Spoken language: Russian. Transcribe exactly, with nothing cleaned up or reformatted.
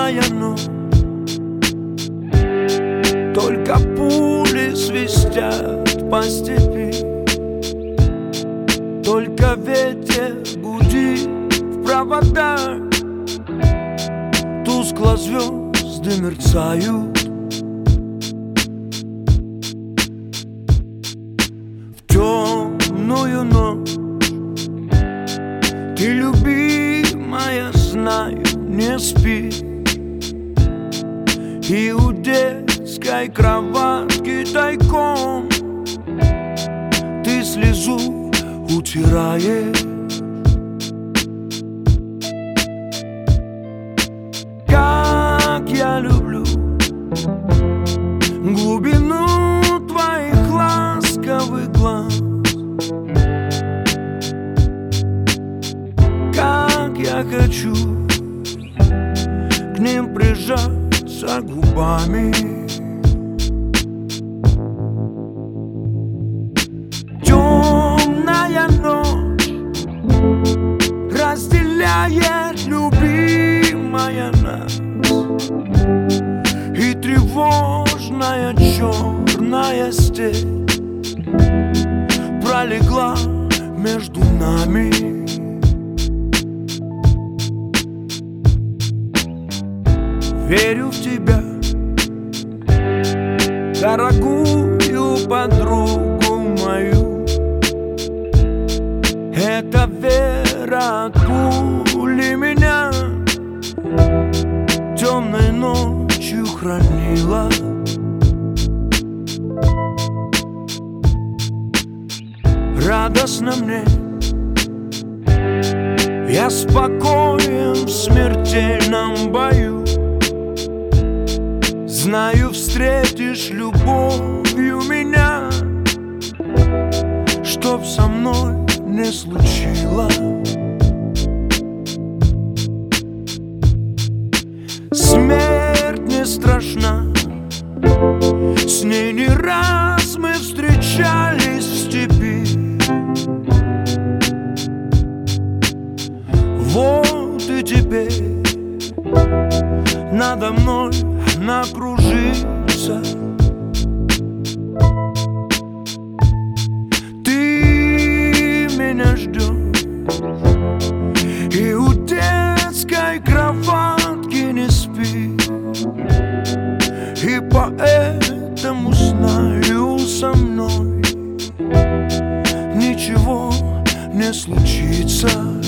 темная ночь, только пули свистят по степи, только ветер гудит в проводах, тускло звезды мерцают. В темную ночь ты, любимая, знаю, не спишь, и у детской кроватки тайком ты слезу утираешь. Как я люблю глубину твоих ласковых глаз, как я хочу к ним прижаться губами. Темная ночь разделяет, любимая, нас, и тревожная черная степь пролегла между нами. Верю в тебя, дорогую подругу мою. Эта вера от пули меня темной ночью хранила. Радостно мне, я спокоен в смертельном бою. Знаю, встретишь любовью меня, чтоб со мной не случилось. Смерть не страшна, с ней не раз мы встречались в степи. Вот и теперь надо мной она кружится. Ты меня ждешь, и у детской кроватки не спишь, и поэтому знаю, со мной ничего не случится.